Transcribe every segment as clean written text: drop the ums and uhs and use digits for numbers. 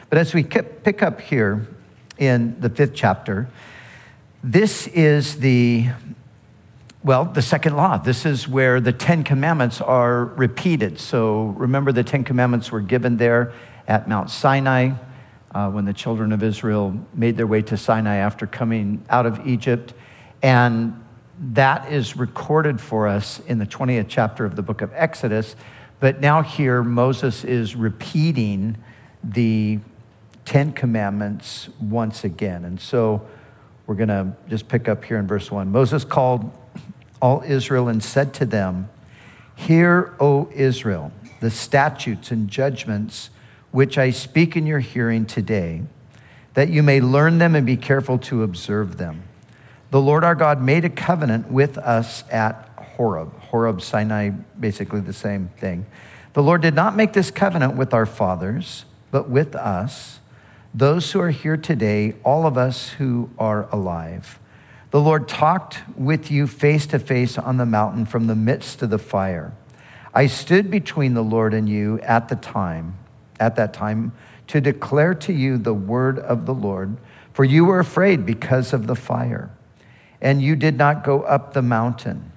But as we pick up here in the 5th chapter, this is the second law. This is where the 10 commandments are repeated. So remember, the 10 commandments were given there at Mount Sinai when the children of Israel made their way to Sinai after coming out of Egypt. And that is recorded for us in the 20th chapter of the book of Exodus. But now here, Moses is repeating the 10 commandments once again. And so we're going to just pick up here in verse 1. Moses called all Israel and said to them, "Hear, O Israel, the statutes and judgments which I speak in your hearing today, that you may learn them and be careful to observe them. The Lord our God made a covenant with us at Horeb." Horeb, Sinai, basically the same thing. "The Lord did not make this covenant with our fathers, but with us, those who are here today, all of us who are alive. The Lord talked with you face to face on the mountain from the midst of the fire. I stood between the Lord and you at that time, to declare to you the word of the Lord, for you were afraid because of the fire, and you did not go up the mountain.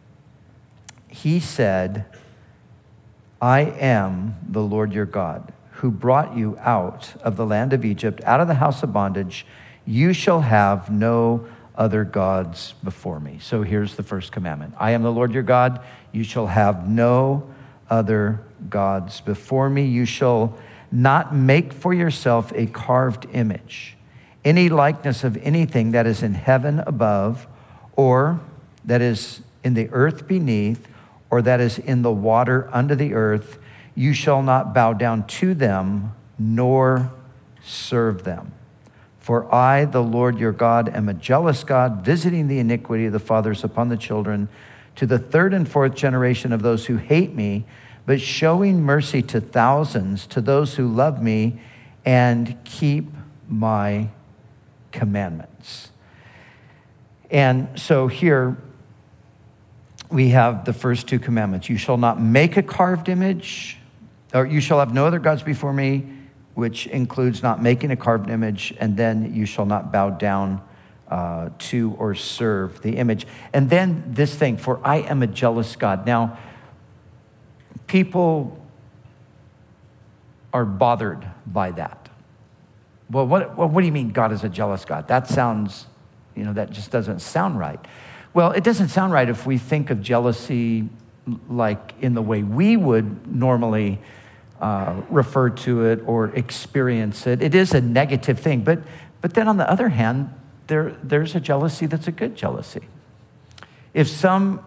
He said, I am the Lord your God, who brought you out of the land of Egypt, out of the house of bondage. You shall have no other gods before me." So here's the first commandment. I am the Lord your God. You shall have no other gods before me. You shall not make for yourself a carved image, any likeness of anything that is in heaven above, or that is in the earth beneath, or that is in the water under the earth. You shall not bow down to them, nor serve them. For I, the Lord your God, am a jealous God, visiting the iniquity of the fathers upon the children, to the 3rd and 4th generation of those who hate me, but showing mercy to thousands, to those who love me and keep my commandments. And so here we have the first 2 commandments. You shall not make a carved image, or you shall have no other gods before me, which includes not making a carved image, and then you shall not bow down to or serve the image. And then this thing, for I am a jealous God. Now, people are bothered by that. Well, what do you mean God is a jealous God? That sounds, that just doesn't sound right. Well, it doesn't sound right if we think of jealousy like in the way we would normally refer to it or experience it. It is a negative thing, but then on the other hand, there's a jealousy that's a good jealousy. If some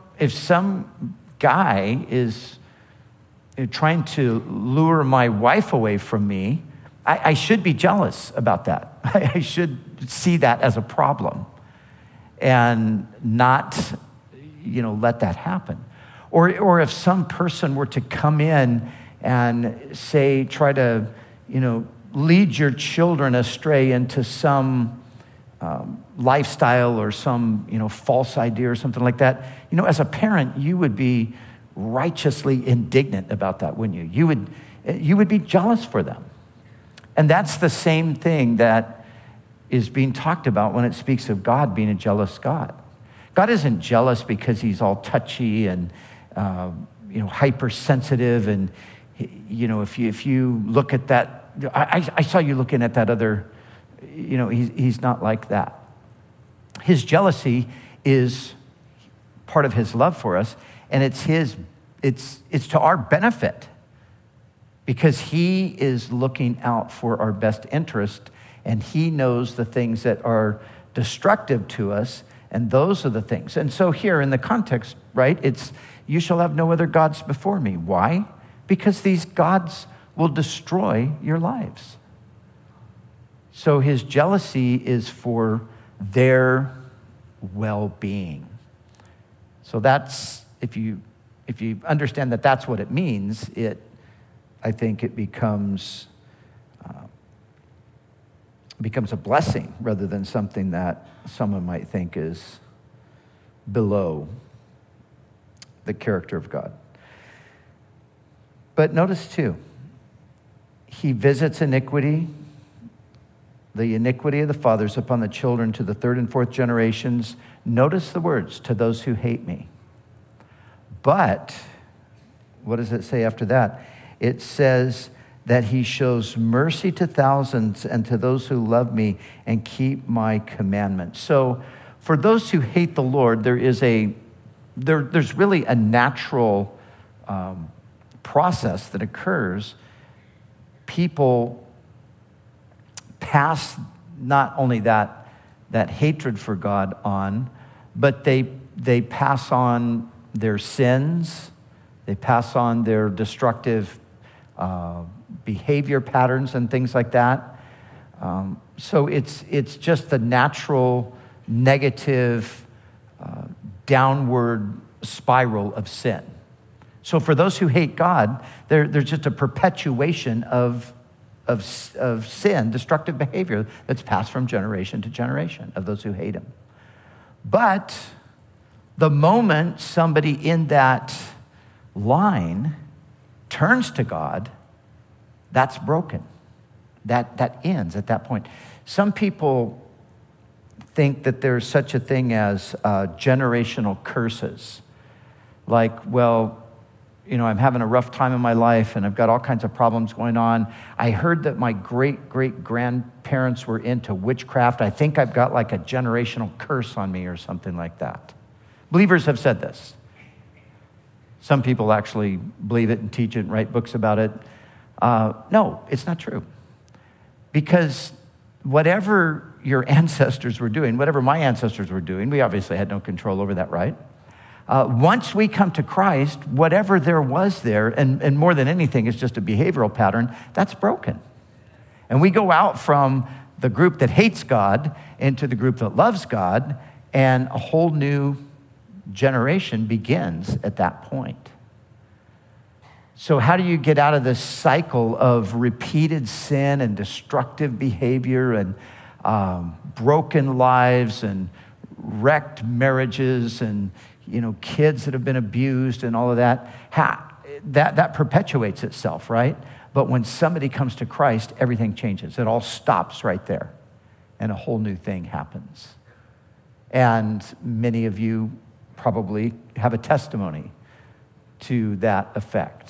guy is trying to lure my wife away from me, I should be jealous about that. I should see that as a problem and not, let that happen. Or if some person were to come in and try to, lead your children astray into some lifestyle or some, false idea or something like that, as a parent, you would be righteously indignant about that, wouldn't you? You would be jealous for them. And that's the same thing that is being talked about when it speaks of God being a jealous God. God isn't jealous because he's all touchy and, hypersensitive. And, if you look at that, I saw you looking at that other, he's not like that. His jealousy is part of his love for us, and it's to our benefit because he is looking out for our best interest, and he knows the things that are destructive to us, and those are the things. And so here in the context, right, it's, you shall have no other gods before me. Why? Because these gods will destroy your lives. So his jealousy is for their well-being. So that's, if you understand that that's what it means, I think it becomes a blessing rather than something that someone might think is below the character of God. But notice too, he visits iniquity the iniquity of the fathers upon the children to the third and fourth generations. Notice the words, to those who hate me. But, what does it say after that? It says that he shows mercy to thousands and to those who love me and keep my commandments. So, for those who hate the Lord, there's really a natural process that occurs. People pass not only that hatred for God on, but they pass on their sins, they pass on their destructive behavior patterns and things like that. So it's just the natural negative downward spiral of sin. So for those who hate God, there's just a perpetuation of sin, destructive behavior that's passed from generation to generation of those who hate him. But the moment somebody in that line turns to God, that's broken. That ends at that point. Some people think that there's such a thing as generational curses. Like, well, I'm having a rough time in my life and I've got all kinds of problems going on. I heard that my great-great-grandparents were into witchcraft. I think I've got like a generational curse on me or something like that. Believers have said this. Some people actually believe it and teach it and write books about it. No, it's not true. Because whatever your ancestors were doing, whatever my ancestors were doing, we obviously had no control over that, right? Once we come to Christ, whatever there was there, and more than anything, it's just a behavioral pattern, that's broken. And we go out from the group that hates God into the group that loves God, and a whole new generation begins at that point. So how do you get out of this cycle of repeated sin and destructive behavior and broken lives and wrecked marriages and kids that have been abused and all of that? That perpetuates itself, right? But when somebody comes to Christ, everything changes. It all stops right there, and a whole new thing happens. And many of you probably have a testimony to that effect.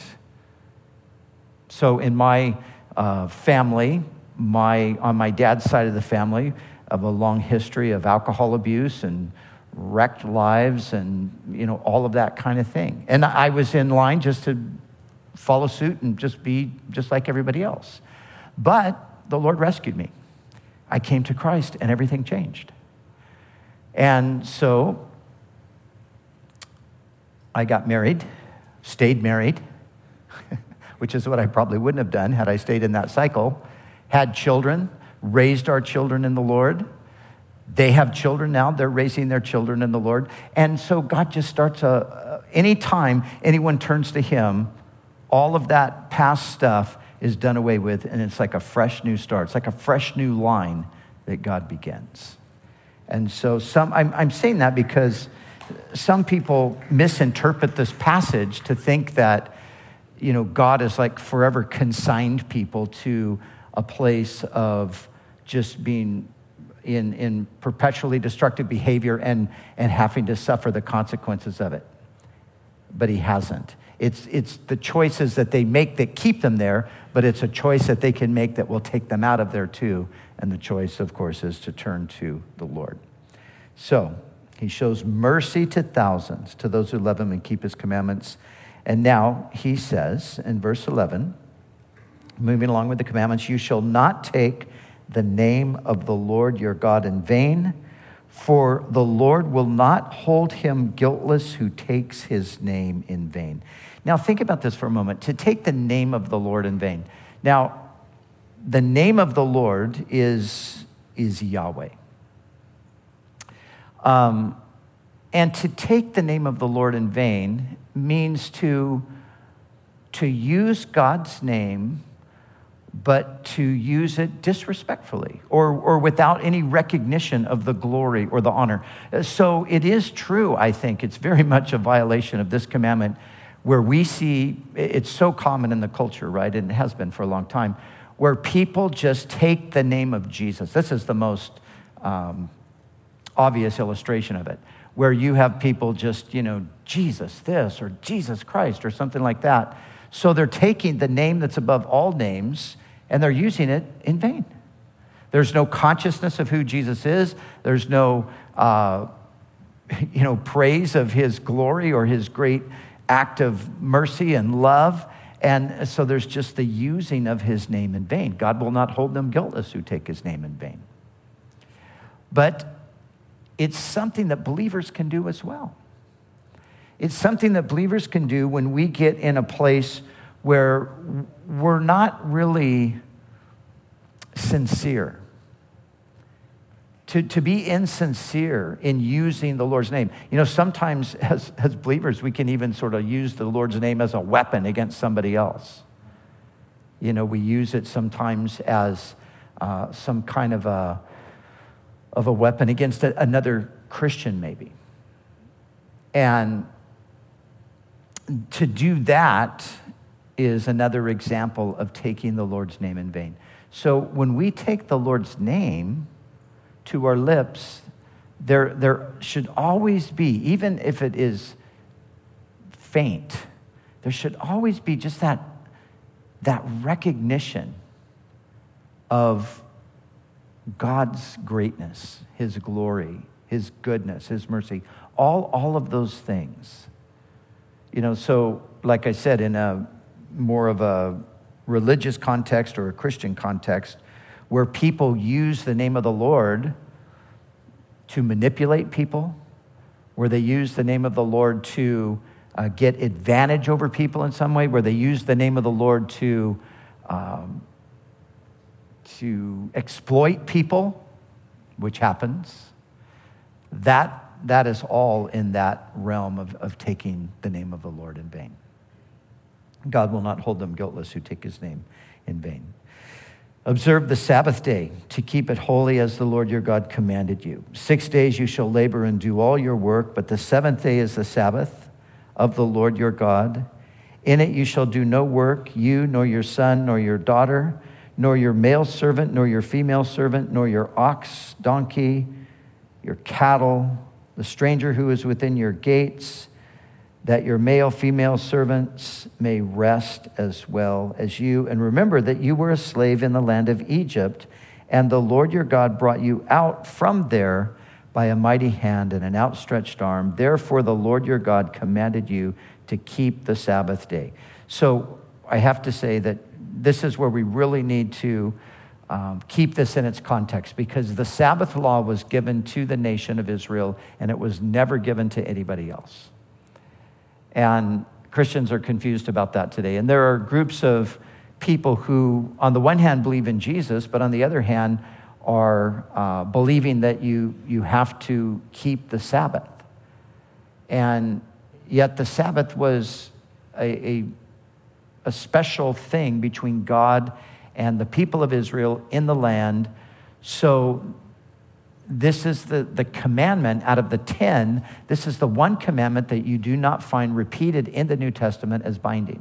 So in my family, on my dad's side of the family, of a long history of alcohol abuse and wrecked lives and all of that kind of thing. And I was in line just to follow suit and just be just like everybody else. But the Lord rescued me. I came to Christ and everything changed. And so I got married, stayed married, which is what I probably wouldn't have done had I stayed in that cycle, had children, raised our children in the Lord. They have children now. They're raising their children in the Lord. And so God just starts anytime anyone turns to him, all of that past stuff is done away with, and it's like a fresh new start. It's like a fresh new line that God begins. And so I'm saying that because some people misinterpret this passage to think that, God is like forever consigned people to a place of just being in perpetually destructive behavior and having to suffer the consequences of it. But he hasn't. It's the choices that they make that keep them there, but it's a choice that they can make that will take them out of there too. And the choice, of course, is to turn to the Lord. So he shows mercy to thousands, to those who love him and keep his commandments. And now he says in verse 11, moving along with the commandments, you shall not take the name of the Lord your God in vain, for the Lord will not hold him guiltless who takes his name in vain. Now think about this for a moment, to take the name of the Lord in vain. Now, the name of the Lord is Yahweh. And to take the name of the Lord in vain means to use God's name, but to use it disrespectfully or without any recognition of the glory or the honor. So it is true, I think. It's very much a violation of this commandment where we see, it's so common in the culture, right? And it has been for a long time, where people just take the name of Jesus. This is the most obvious illustration of it, where you have people just, Jesus this or Jesus Christ or something like that. So they're taking the name that's above all names and they're using it in vain. There's no consciousness of who Jesus is. There's no, praise of his glory or his great act of mercy and love. And so there's just the using of his name in vain. God will not hold them guiltless who take his name in vain. But it's something that believers can do as well. It's something that believers can do when we get in a place where we're not really sincere. To be insincere in using the Lord's name. Sometimes as believers, we can even sort of use the Lord's name as a weapon against somebody else. We use it sometimes as some kind of a weapon against another Christian maybe. And to do that is another example of taking the Lord's name in vain. So when we take the Lord's name to our lips, there should always be, even if it is faint, there should always be just that recognition of God's greatness, his glory, his goodness, his mercy, all of those things. So like I said, in a more of a religious context or a Christian context, where people use the name of the Lord to manipulate people, where they use the name of the Lord to get advantage over people in some way, where they use the name of the Lord to exploit people, which happens, that is all in that realm of taking the name of the Lord in vain. God will not hold them guiltless who take his name in vain. Observe the Sabbath day to keep it holy as the Lord your God commanded you. 6 days you shall labor and do all your work, but the seventh day is the Sabbath of the Lord your God. In it you shall do no work, you, nor your son, nor your daughter, nor your male servant, nor your female servant, nor your ox, donkey, your cattle, the stranger who is within your gates, that your male, female servants may rest as well as you. And remember that you were a slave in the land of Egypt, and the Lord your God brought you out from there by a mighty hand and an outstretched arm. Therefore, the Lord your God commanded you to keep the Sabbath day. So I have to say that this is where we really need to keep this in its context, because the Sabbath law was given to the nation of Israel, and it was never given to anybody else. And Christians are confused about that today. And there are groups of people who, on the one hand, believe in Jesus, but on the other hand, are believing that you have to keep the Sabbath. And yet the Sabbath was a special thing between God and the people of Israel in the land. So this is the commandment out of the 10. This is the one commandment that you do not find repeated in the New Testament as binding.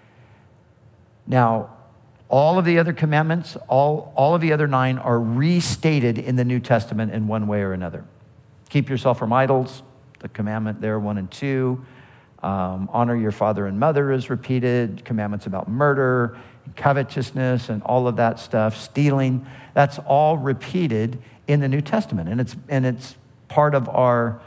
Now, all of the other commandments, all of the other 9 are restated in the New Testament in one way or another. Keep yourself from idols, the commandment there, 1 and 2. Honor your father and mother is repeated. Commandments about murder, covetousness, and all of that stuff, stealing, that's all repeated in the New Testament, and it's part of our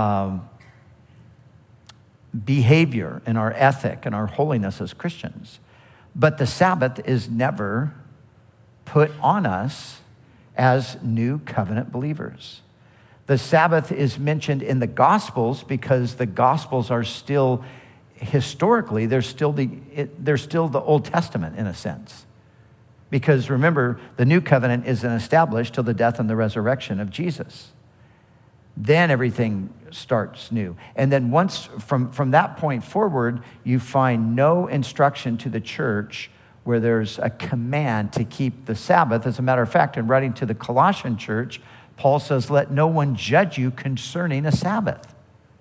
behavior and our ethic and our holiness as Christians. But the Sabbath is never put on us as new covenant believers. The Sabbath is mentioned in the Gospels because the Gospels are still, historically, they're still the Old Testament in a sense. Because remember, the new covenant isn't established till the death and the resurrection of Jesus. Then everything starts new. And then once from that point forward, you find no instruction to the church where there's a command to keep the Sabbath. As a matter of fact, in writing to the Colossian church, Paul says, let no one judge you concerning a Sabbath,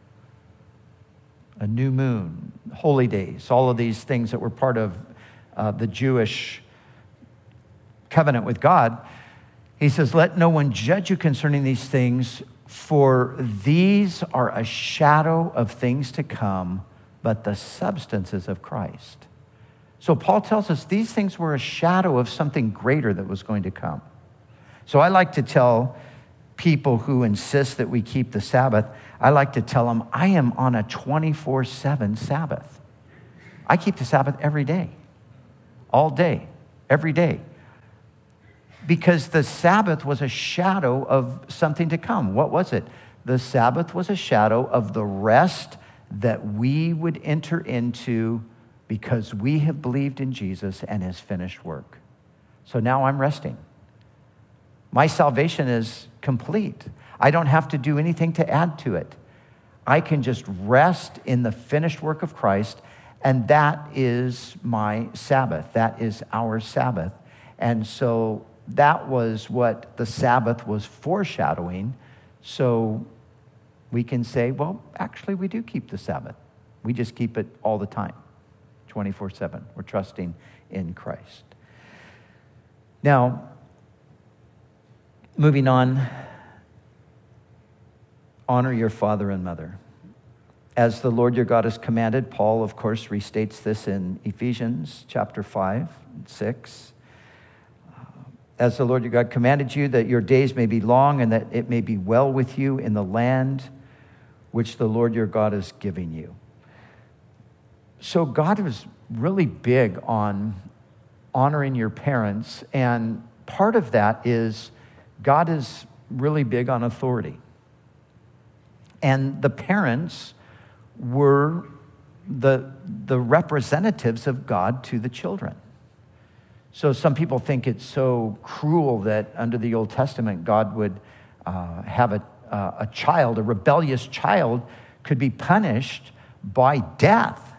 a new moon, holy days, all of these things that were part of the Jewish covenant with God, he says, let no one judge you concerning these things, for these are a shadow of things to come, but the substances of Christ. So Paul tells us these things were a shadow of something greater that was going to come. So I like to tell people who insist that we keep the Sabbath, I like to tell them, I am on a 24/7 Sabbath. I keep the Sabbath every day, all day, every day. Because the Sabbath was a shadow of something to come. What was it? The Sabbath was a shadow of the rest that we would enter into because we have believed in Jesus and his finished work. So now I'm resting. My salvation is complete. I don't have to do anything to add to it. I can just rest in the finished work of Christ, and that is my Sabbath. That is our Sabbath. And so that was what the Sabbath was foreshadowing. So we can say, well, actually, we do keep the Sabbath. We just keep it all the time, 24/7. We're trusting in Christ. Now, moving on, honor your father and mother. As the Lord your God has commanded, Paul, of course, restates this in Ephesians chapter 5 and 6. As the Lord your God commanded you, that your days may be long and that it may be well with you in the land which the Lord your God is giving you. So God was really big on honoring your parents, and part of that is God is really big on authority. And the parents were the representatives of God to the children. So some people think it's so cruel that under the Old Testament, God would have a child, a rebellious child, could be punished by death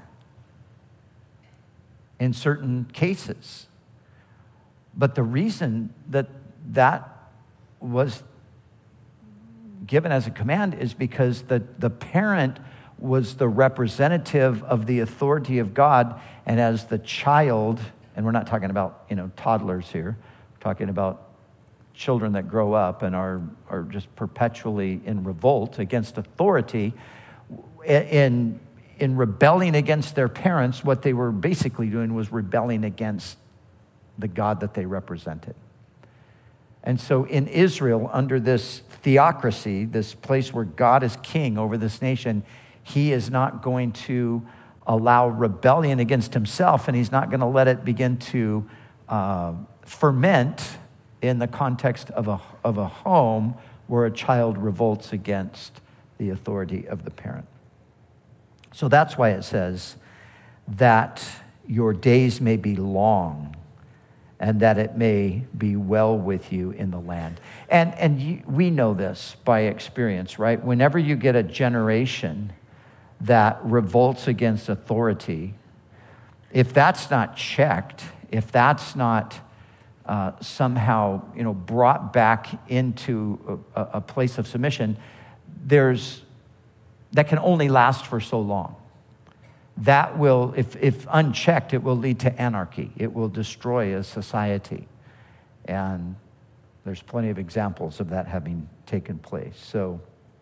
in certain cases. But the reason that was given as a command is because the parent was the representative of the authority of God, and as the child, and we're not talking about, toddlers here, we're talking about children that grow up and are just perpetually in revolt against authority, in rebelling against their parents. What they were basically doing was rebelling against the God that they represented. And so in Israel, under this theocracy, this place where God is king over this nation, he is not going to allow rebellion against himself, and he's not going to let it begin to ferment in the context of a home where a child revolts against the authority of the parent. So that's why it says that your days may be long and that it may be well with you in the land. And we know this by experience, right? Whenever you get a generation that revolts against authority, if that's not checked, if that's not somehow brought back into a place of submission, that can only last for so long. That will, if unchecked, it will lead to anarchy. It will destroy a society. And there's plenty of examples of that having taken place. So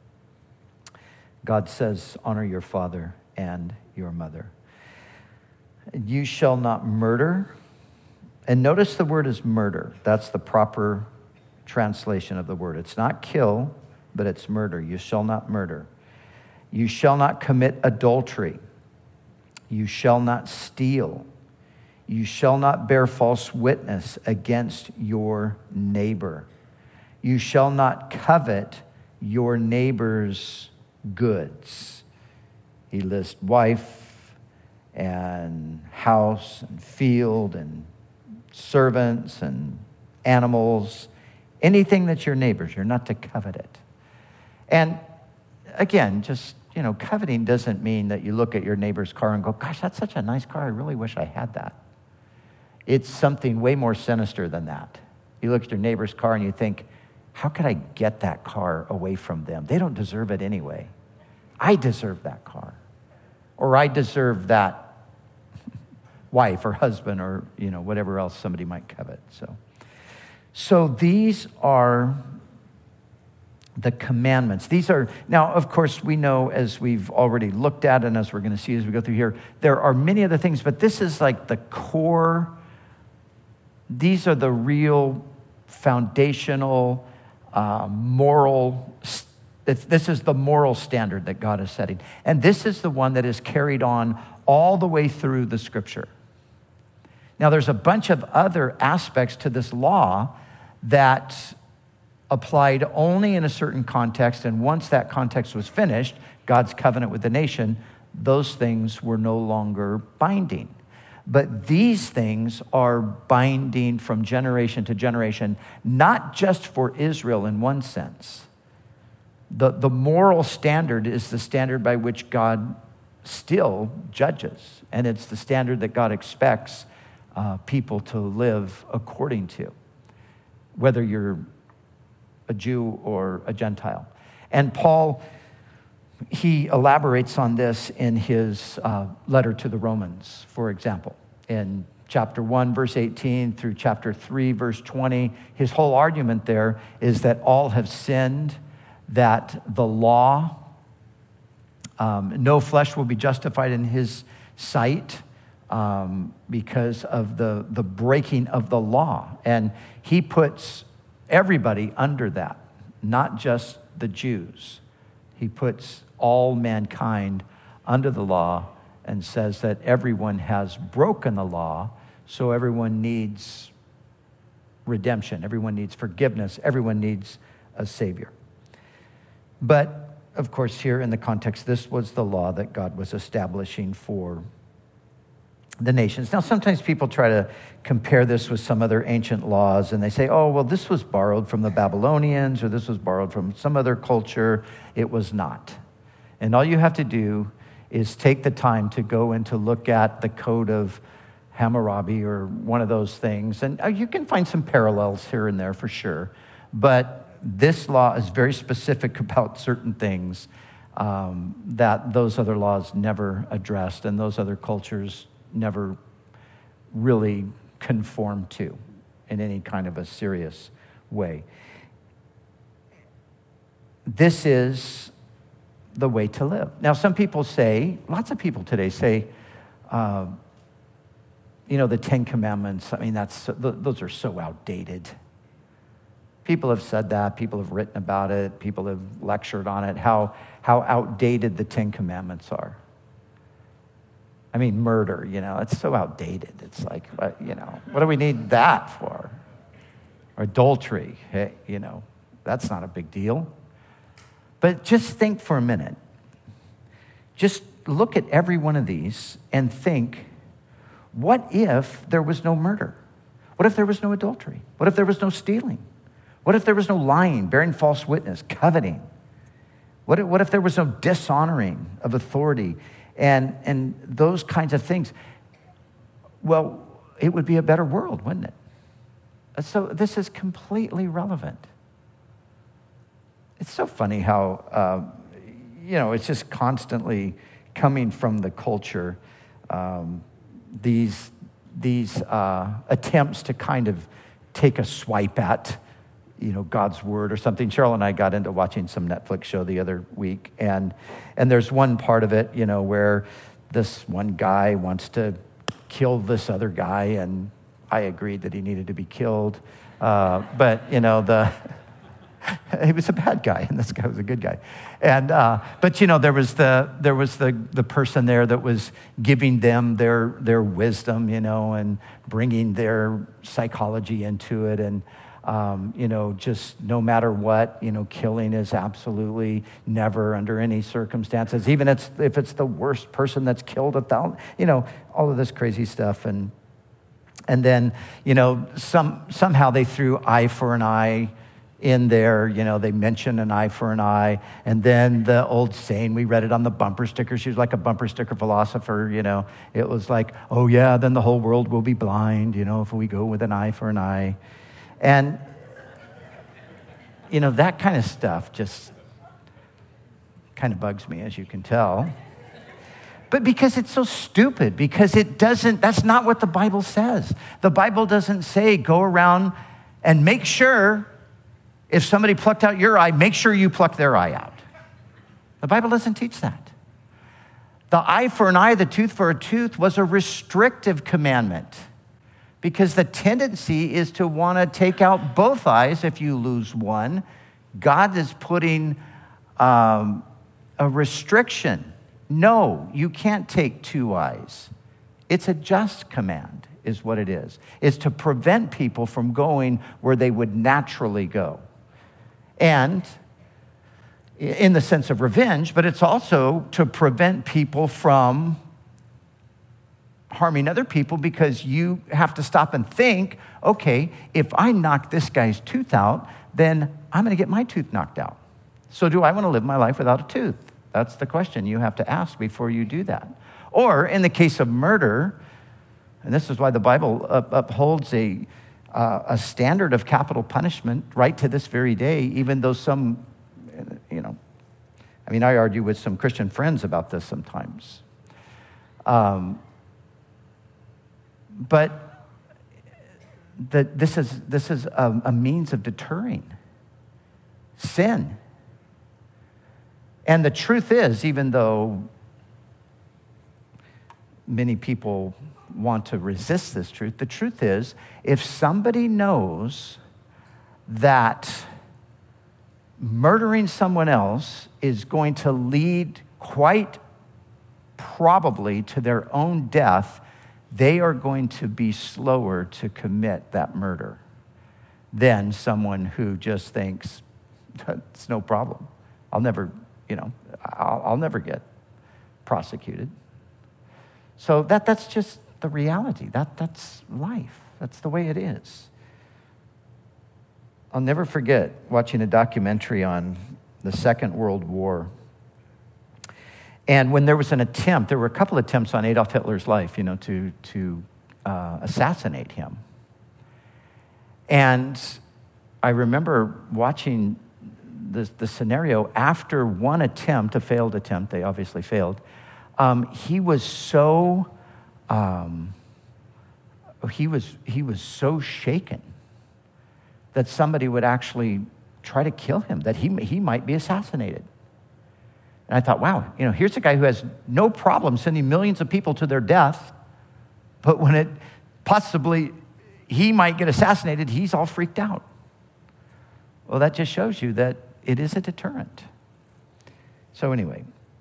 God says, honor your father and your mother. You shall not murder. And notice the word is murder. That's the proper translation of the word. It's not kill, but it's murder. You shall not murder. You shall not commit adultery. You shall not steal. You shall not bear false witness against your neighbor. You shall not covet your neighbor's goods. He lists wife and house and field and servants and animals, anything that's your neighbor's. You're not to covet it. And again, just, coveting doesn't mean that you look at your neighbor's car and go, gosh, that's such a nice car. I really wish I had that. It's something way more sinister than that. You look at your neighbor's car and you think, how could I get that car away from them? They don't deserve it anyway. I deserve that car. Or I deserve that wife or husband or, whatever else somebody might covet. So So these are the commandments. These are, now, of course, we know, as we've already looked at and as we're going to see as we go through here, there are many other things, but this is like the core. These are the real foundational moral. This is the moral standard that God is setting. And this is the one that is carried on all the way through the Scripture. Now, there's a bunch of other aspects to this law that applied only in a certain context, and once that context was finished, God's covenant with the nation, those things were no longer binding. But these things are binding from generation to generation, not just for Israel in one sense. The moral standard is the standard by which God still judges, and it's the standard that God expects people to live according to, whether you're a Jew or a Gentile. And Paul, he elaborates on this in his letter to the Romans, for example. In chapter 1, verse 18 through chapter 3, verse 20, his whole argument there is that all have sinned, that the law, no flesh will be justified in his sight because of the breaking of the law. And he puts everybody under that, not just the Jews. He puts all mankind under the law and says that everyone has broken the law, so everyone needs redemption, everyone needs forgiveness, everyone needs a Savior. But, of course, here in the context, this was the law that God was establishing for the nations. Now, sometimes people try to compare this with some other ancient laws, and they say, oh, well, this was borrowed from the Babylonians, or this was borrowed from some other culture. It was not. And all you have to do is take the time to go and to look at the Code of Hammurabi or one of those things, and you can find some parallels here and there for sure. But this law is very specific about certain things that those other laws never addressed, and those other cultures never really conform to in any kind of a serious way. This is the way to live. Now, some people say, lots of people today say, the Ten Commandments, I mean, those are so outdated. People have said that. People have written about it. People have lectured on it, how outdated the Ten Commandments are. I mean, murder, it's so outdated. It's like, what do we need that for? Or adultery, hey, that's not a big deal. But just think for a minute. Just look at every one of these and think, what if there was no murder? What if there was no adultery? What if there was no stealing? What if there was no lying, bearing false witness, coveting? What if there was no dishonoring of authority and those kinds of things? Well, it would be a better world, wouldn't it? So this is completely relevant. It's so funny how, it's just constantly coming from the culture, these attempts to kind of take a swipe at, God's word or something. Cheryl and I got into watching some Netflix show the other week, and there's one part of it, where this one guy wants to kill this other guy, and I agreed that he needed to be killed. But he was a bad guy, and this guy was a good guy. And but there was the person there that was giving them their wisdom, and bringing their psychology into it, and just no matter what, killing is absolutely never under any circumstances, even if it's the worst person that's killed 1,000, all of this crazy stuff. And then, somehow they threw eye for an eye in there, they mention an eye for an eye. And then the old saying, we read it on the bumper sticker. She was like a bumper sticker philosopher, It was like, oh yeah, then the whole world will be blind, if we go with an eye for an eye. And, that kind of stuff just kind of bugs me, as you can tell. But because it's so stupid, because that's not what the Bible says. The Bible doesn't say go around And make sure, if somebody plucked out your eye, make sure you pluck their eye out. The Bible doesn't teach that. The eye for an eye, the tooth for a tooth was a restrictive commandment because the tendency is to want to take out both eyes if you lose one. God is putting a restriction. No, you can't take two eyes. It's a just command, is what it is. It's to prevent people from going where they would naturally go. And in the sense of revenge, but it's also to prevent people from harming other people because you have to stop and think, okay, if I knock this guy's tooth out, then I'm going to get my tooth knocked out. So do I want to live my life without a tooth? That's the question you have to ask before you do that. Or in the case of murder, and this is why the Bible upholds a standard of capital punishment right to this very day, even though some, I argue with some Christian friends about this sometimes. But this is a means of deterring sin. And the truth is, even though many people want to resist this truth, the truth is, if somebody knows that murdering someone else is going to lead quite probably to their own death, they are going to be slower to commit that murder than someone who just thinks, it's no problem. I'll never get prosecuted. So that's just the reality. That's life. That's the way it is. I'll never forget watching a documentary on the Second World War. And when there was an attempt, there were a couple attempts on Adolf Hitler's life, to assassinate him. And I remember watching the scenario after one attempt, a failed attempt, they obviously failed. He was so shaken that somebody would actually try to kill him, that he might be assassinated. And I thought, wow, here's a guy who has no problem sending millions of people to their death, but when it possibly he might get assassinated, he's all freaked out. Well, that just shows you that it is a deterrent. So anyway,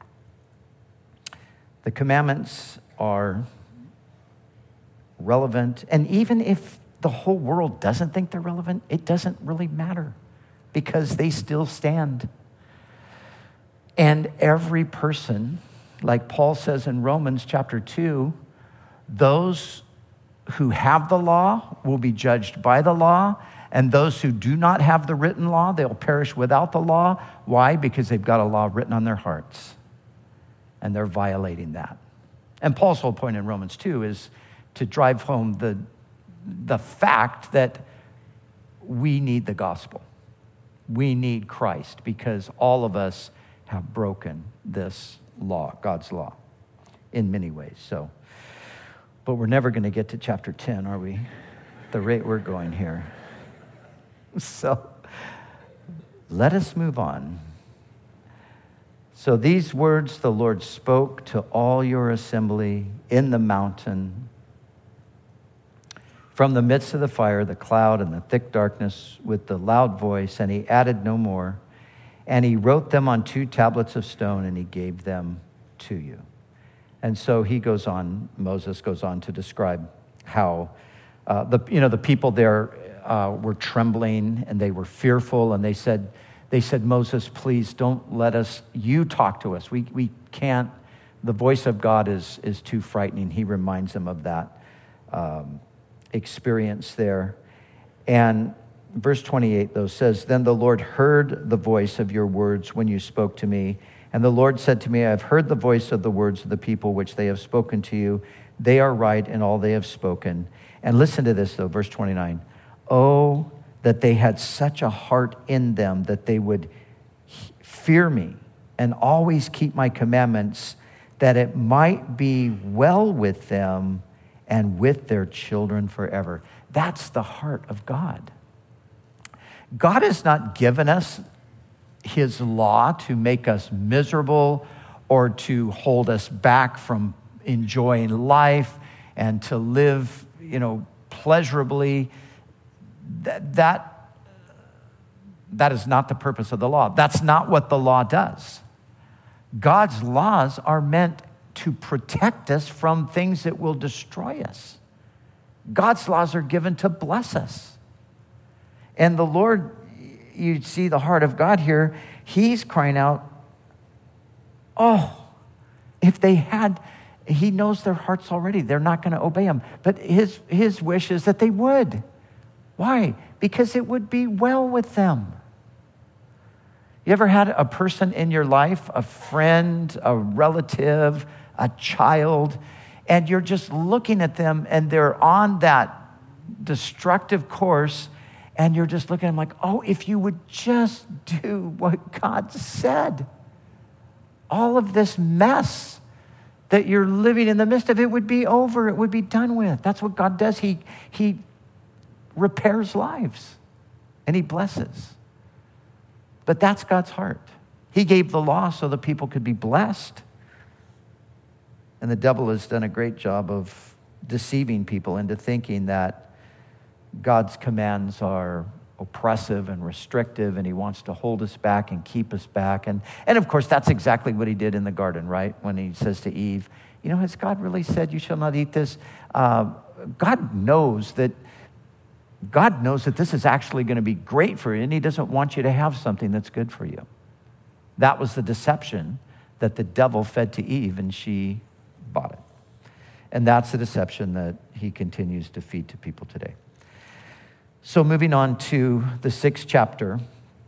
the commandments are relevant, and even if the whole world doesn't think they're relevant, it doesn't really matter because they still stand. And every person, like Paul says in Romans chapter 2, those who have the law will be judged by the law, and those who do not have the written law, they'll perish without the law. Why? Because they've got a law written on their hearts, and they're violating that. And Paul's whole point in Romans 2 is to drive home the fact that we need the gospel. We need Christ because all of us have broken this law, God's law, in many ways. So, but we're never going to get to chapter 10, are we? The rate we're going here. So, let us move on. So these words the Lord spoke to all your assembly in the mountain, from the midst of the fire, the cloud, and the thick darkness with the loud voice, and he added no more. And he wrote them on 2 tablets of stone, and he gave them to you. And so Moses goes on to describe how the people there were trembling, and they were fearful, and they said, Moses, please don't you talk to us. We can't, the voice of God is too frightening. He reminds them of that experience there. And verse 28, though, says, Then the Lord heard the voice of your words when you spoke to me. And the Lord said to me, I have heard the voice of the words of the people which they have spoken to you. They are right in all they have spoken. And listen to this, though, verse 29. Oh, that they had such a heart in them that they would fear me and always keep my commandments, that it might be well with them and with their children forever. That's the heart of God. God has not given us his law to make us miserable or to hold us back from enjoying life and to live, pleasurably. That is not the purpose of the law. That's not what the law does. God's laws are meant to protect us from things that will destroy us. God's laws are given to bless us. And the Lord, you see the heart of God here, he's crying out, if they had, he knows their hearts already. They're not going to obey him. But his wish is that they would. Why? Because it would be well with them. You ever had a person in your life, a friend, a relative, a child, and you're just looking at them and they're on that destructive course, and you're just looking at them like, if you would just do what God said, all of this mess that you're living in the midst of, it would be over. It would be done with. That's what God does. He repairs lives and he blesses. But that's God's heart. He gave the law so the people could be blessed. And the devil has done a great job of deceiving people into thinking that God's commands are oppressive and restrictive, and he wants to hold us back and keep us back. And of course, that's exactly what he did in the garden, right? When he says to Eve, has God really said you shall not eat this? God knows that this is actually going to be great for you, and he doesn't want you to have something that's good for you. That was the deception that the devil fed to Eve, and she bought it. And that's the deception that he continues to feed to people today. So moving on to the 6th chapter.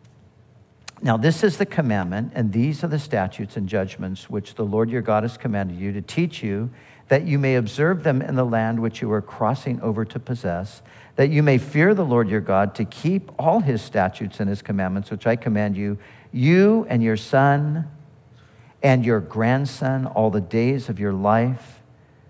Now this is the commandment, and these are the statutes and judgments which the Lord your God has commanded you to teach you, that you may observe them in the land which you are crossing over to possess, that you may fear the Lord your God, to keep all his statutes and his commandments, which I command you, you and your son and your grandson, all the days of your life,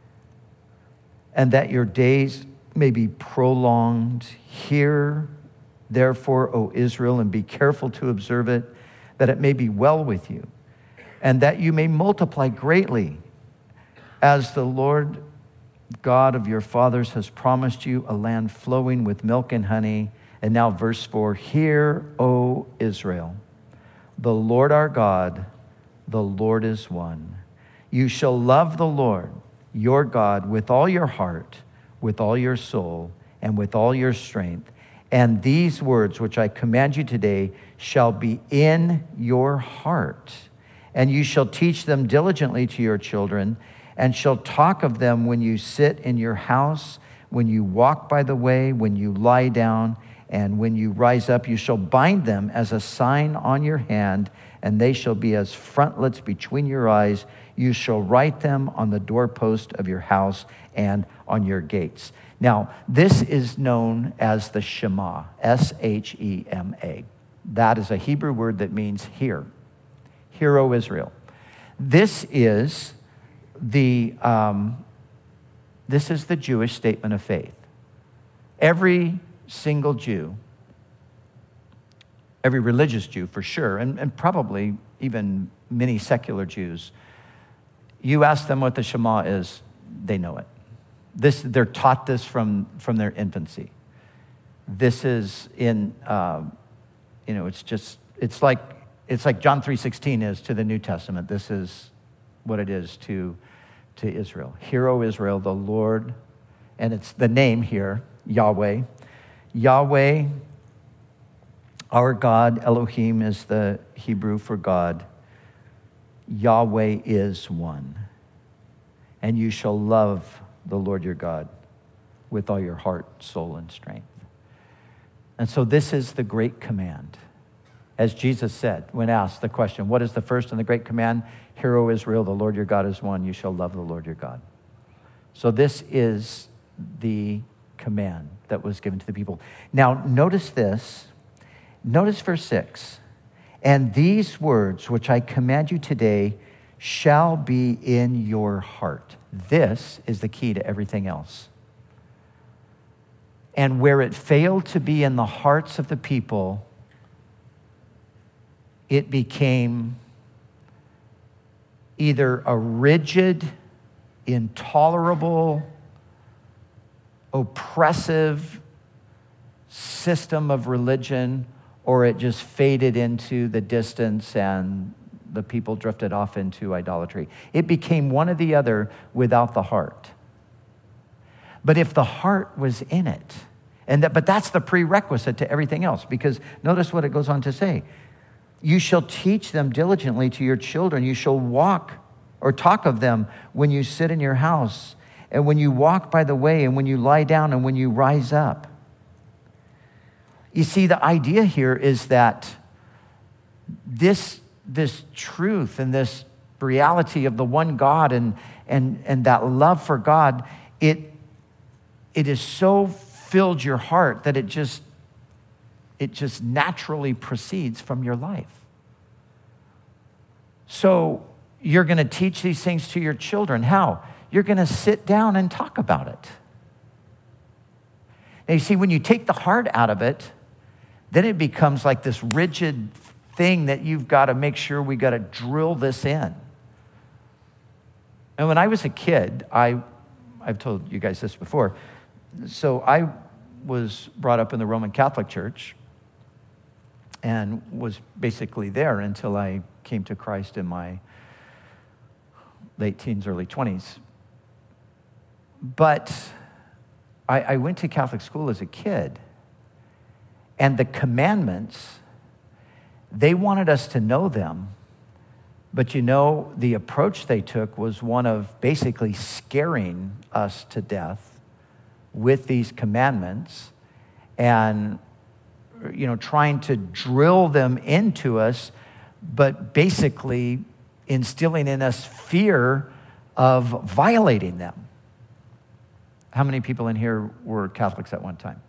and that your days may be prolonged. Hear, therefore, O Israel, and be careful to observe it, that it may be well with you, and that you may multiply greatly, as the Lord God of your fathers has promised you, a land flowing with milk and honey. And now verse 4, hear, O Israel, the Lord our God, the Lord is one. You shall love the Lord your God with all your heart, with all your soul, and with all your strength. And these words which I command you today shall be in your heart, and you shall teach them diligently to your children, and shall talk of them when you sit in your house, when you walk by the way, when you lie down, and when you rise up. You shall bind them as a sign on your hand, and they shall be as frontlets between your eyes. You shall write them on the doorpost of your house and on your gates. Now, this is known as the Shema, S-H-E-M-A. That is a Hebrew word that means hear. Hear, O Israel. This is the Jewish statement of faith. Every single Jew, every religious Jew for sure, and probably even many secular Jews, you ask them what the Shema is, they know it. They're taught this from their infancy. This is in, it's like John 3:16 is to the New Testament. This is what it is to Israel. Hear, O Israel, the Lord, and it's the name here, Yahweh. Yahweh, our God, Elohim is the Hebrew for God. Yahweh is one. And you shall love the Lord your God with all your heart, soul, and strength. And so this is the great command. As Jesus said, when asked the question, what is the first and the great command? Hear, O Israel, the Lord your God is one. You shall love the Lord your God. So this is the command that was given to the people. Now, notice this. Notice verse 6. And these words which I command you today shall be in your heart. This is the key to everything else. And where it failed to be in the hearts of the people, it became either a rigid, intolerable, oppressive system of religion, or it just faded into the distance and the people drifted off into idolatry. It became one or the other without the heart. But if the heart was in it, but that's the prerequisite to everything else, because notice what it goes on to say. You shall teach them diligently to your children. You shall walk or talk of them when you sit in your house, and when you walk by the way, and when you lie down, and when you rise up. You see, the idea here is that this truth and this reality of the one God and that love for God, it has so filled your heart that it just naturally proceeds from your life. So you're going to teach these things to your children. How? You're going to sit down and talk about it. Now, you see, when you take the heart out of it, then it becomes like this rigid thing that you've got to make sure we got to drill this in. And when I was a kid, I've told you guys this before, so I was brought up in the Roman Catholic Church and was basically there until I came to Christ in my late teens, early 20s. But I went to Catholic school as a kid, and the commandments, they wanted us to know them, but the approach they took was one of basically scaring us to death with these commandments and, trying to drill them into us, but basically instilling in us fear of violating them. How many people in here were Catholics at one time?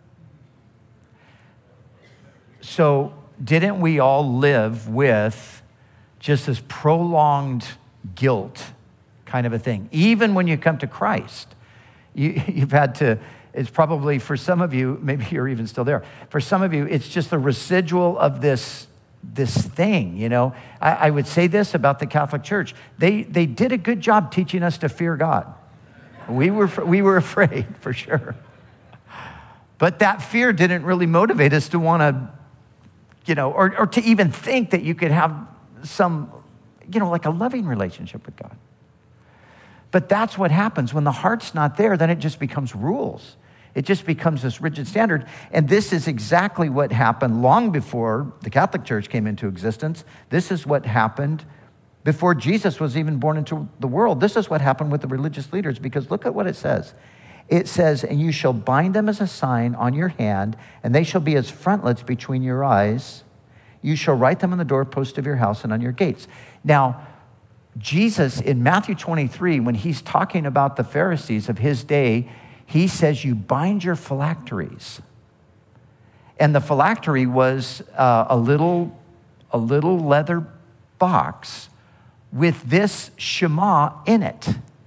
So didn't we all live with just this prolonged guilt kind of a thing? Even when you come to Christ, you've had to, it's probably for some of you, maybe you're even still there. For some of you, it's just the residual of this thing, I would say this about the Catholic Church. They did a good job teaching us to fear God. We were afraid, for sure. But that fear didn't really motivate us to want to, or to even think that you could have some, like a loving relationship with God. But that's what happens. When the heart's not there, then it just becomes rules. It just becomes this rigid standard. And this is exactly what happened long before the Catholic Church came into existence. This is what happened before Jesus was even born into the world. This is what happened with the religious leaders, because look at what it says. It says, and you shall bind them as a sign on your hand, and they shall be as frontlets between your eyes. You shall write them on the doorpost of your house and on your gates. Now, Jesus, in Matthew 23, when he's talking about the Pharisees of his day, he says, you bind your phylacteries. And the phylactery was a little leather box with this Shema in it.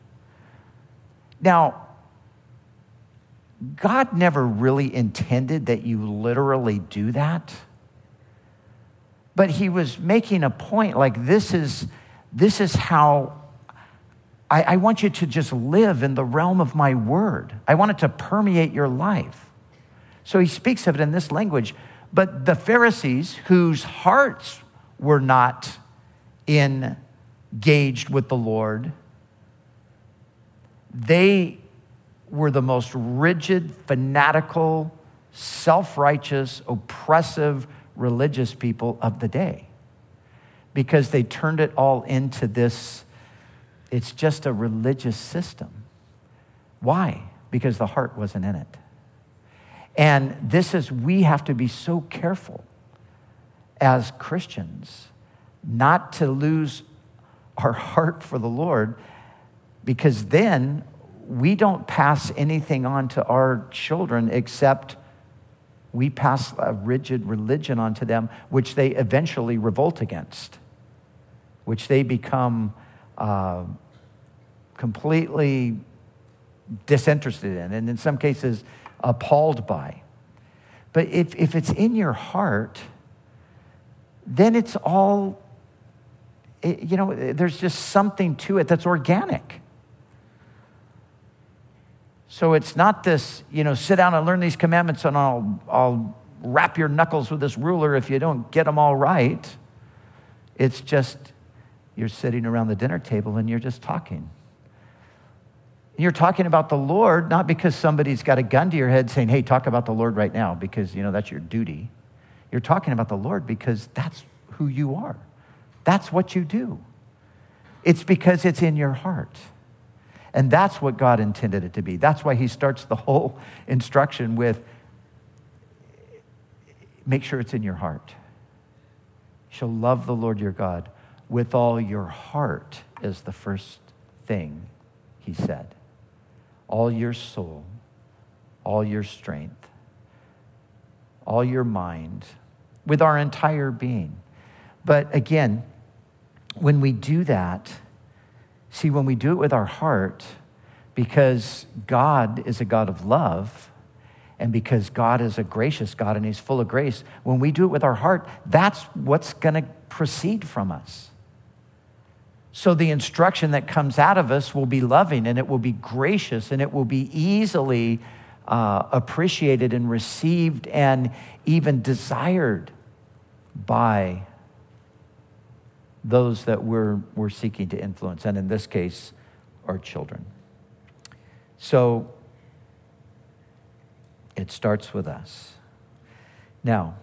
Now, God never really intended that you literally do that. But he was making a point, like this is how I want you to just live in the realm of my word. I want it to permeate your life. So he speaks of it in this language. But the Pharisees, whose hearts were not engaged with the Lord, they were the most rigid, fanatical, self-righteous, oppressive, religious people of the day, because they turned it all into this, it's just a religious system. Why? Because the heart wasn't in it. And we have to be so careful as Christians not to lose our heart for the Lord, because then we don't pass anything on to our children except we pass a rigid religion onto them, which they eventually revolt against, which they become completely disinterested in, and in some cases appalled by. But if it's in your heart, then it's all, there's just something to it that's organic. So it's not this, sit down and learn these commandments and I'll wrap your knuckles with this ruler if you don't get them all right. It's just, you're sitting around the dinner table and you're just talking. You're talking about the Lord, not because somebody's got a gun to your head saying, hey, talk about the Lord right now, because, that's your duty. You're talking about the Lord because that's who you are. That's what you do. It's because it's in your heart. And that's what God intended it to be. That's why he starts the whole instruction with, make sure it's in your heart. You shall love the Lord your God with all your heart is the first thing he said. All your soul, all your strength, all your mind, with our entire being. But again, when we do that, when we do it with our heart, because God is a God of love, and because God is a gracious God and he's full of grace, when we do it with our heart, that's what's going to proceed from us. So the instruction that comes out of us will be loving, and it will be gracious, and it will be easily appreciated and received and even desired by those that we're seeking to influence, and in this case, our children. So it starts with us. Now,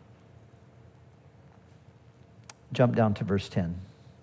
jump down to verse 10.